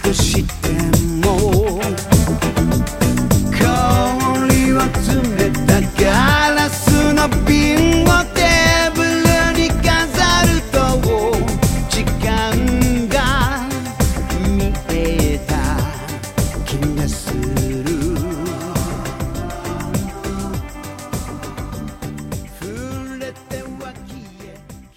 くしても氷を詰めたガラスの瓶をテーブルに飾ると時間